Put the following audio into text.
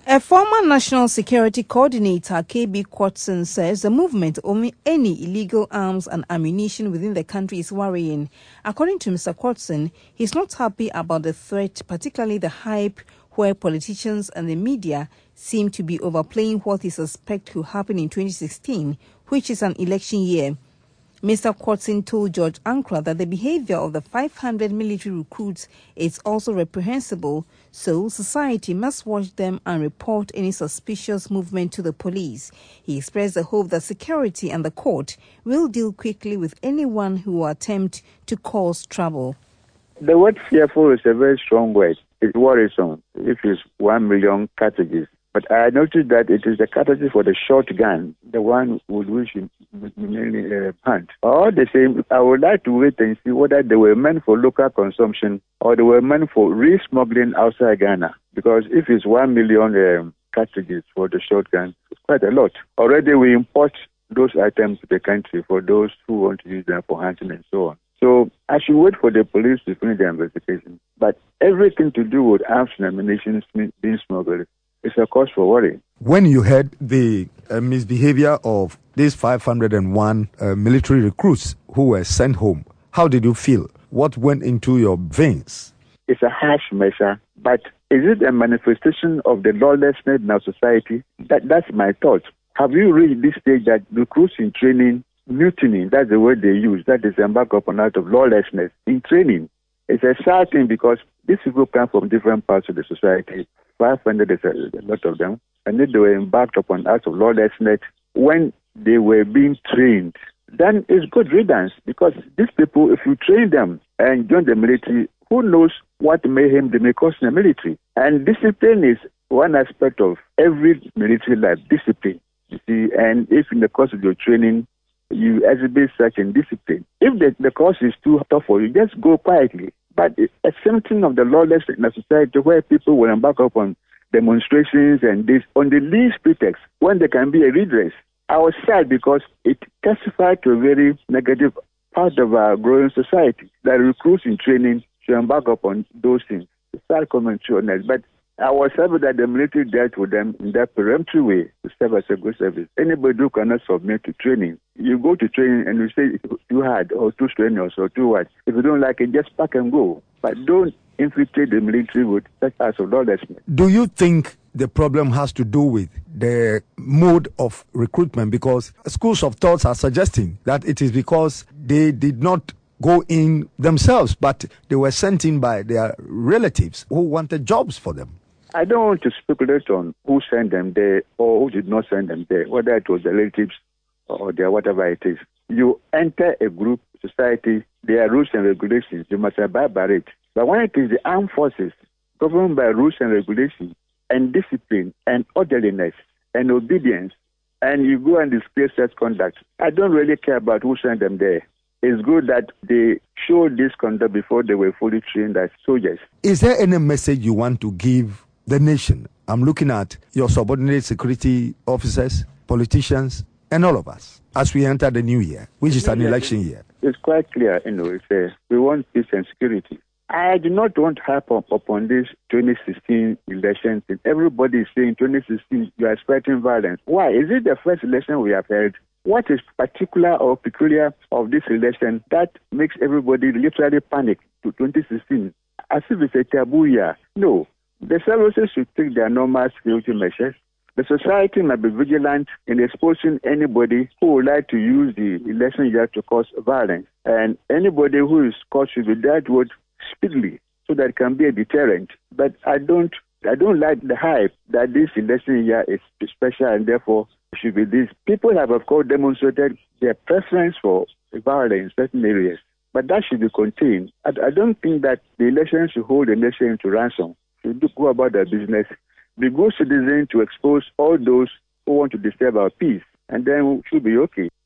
A former National Security Coordinator, KB Quatson, says the movement of any illegal arms and ammunition within the country is worrying. According to Mr. Quatson, he's not happy about the threat, particularly the hype where politicians and the media seem to be overplaying what he suspects will happen in 2016, which is an election year. Mr. Quatson told George Ankra that the behavior of the 500 military recruits is also reprehensible, so society must watch them and report any suspicious movement to the police. He expressed the hope that security and the court will deal quickly with anyone who will attempt to cause trouble. The word fearful is a very strong word. It's worrisome if it's 1 million cartridges. But I noticed that it is the cartridges for the shotgun, the one with which you mainly hunt. All the same, I would like to wait and see whether they were meant for local consumption or they were meant for re-smuggling outside Ghana. Because if it's 1 million cartridges for the shotgun, it's quite a lot. Already we import those items to the country for those who want to use them for hunting and so on. So I should wait for the police to finish their investigation. But everything to do with arms and ammunition being smuggled, it's a cause for worry. When you heard the misbehavior of these 501 military recruits who were sent home, how did you feel? What went into your veins? It's a harsh measure, but is it a manifestation of the lawlessness in our society? That's my thought. Have you reached this stage that recruits in training, mutiny, that's the word they use, that is embark upon an act of lawlessness in training? It's a sad thing because these people come from different parts of the society. 500 is a lot of them, and then they were embarked upon acts of lawlessness when they were being trained. Then it's good riddance because these people, if you train them and join the military, who knows what mayhem they may cause in the military? And discipline is one aspect of every military life, discipline. You see, and if in the course of your training you exhibit such indiscipline, if the course is too tough for you, just go quietly. But a symptom of the lawlessness in a society where people will embark upon demonstrations and this on the least pretext when there can be a redress. I was sad because it testified to a very negative part of our growing society that recruits in training should embark upon those things. It's sad commentary on that. But I was happy that the military dealt with them in that peremptory way to serve as a good service. Anybody who cannot submit to training, you go to training and you say it's too hard or too strenuous or too what. If you don't like it, just pack and go. But don't infiltrate the military with such acts of lawlessness. Do you think the problem has to do with the mode of recruitment? Because schools of thoughts are suggesting that it is because they did not go in themselves, but they were sent in by their relatives who wanted jobs for them. I don't want to speculate on who sent them there or who did not send them there, whether it was the relatives or their whatever it is. You enter a group, society, there are rules and regulations. You must abide by it. But when it is the armed forces governed by rules and regulations and discipline and orderliness and obedience, and you go and display such conduct, I don't really care about who sent them there. It's good that they showed this conduct before they were fully trained as soldiers. Is there any message you want to give the nation? I'm looking at your subordinate security officers, politicians, and all of us as we enter the new year, which is an election year. It's quite clear, we want peace and security. I do not want to harp upon this 2016 election. Everybody is saying 2016, you are expecting violence. Why? Is it the first election we have held? What is particular or peculiar of this election that makes everybody literally panic to 2016? As if it's a taboo year. No. The services should take their normal security measures. The society must be vigilant in exposing anybody who would like to use the election year to cause violence. And anybody who is caught should be dealt with speedily so that it can be a deterrent. But I don't like the hype that this election year is special and therefore should be this. People have, of course, demonstrated their preference for violence in certain areas, but that should be contained. I don't think that the election should hold the nation into ransom. Should go about their business, be good citizens to expose all those who want to disturb our peace, and then we should be okay.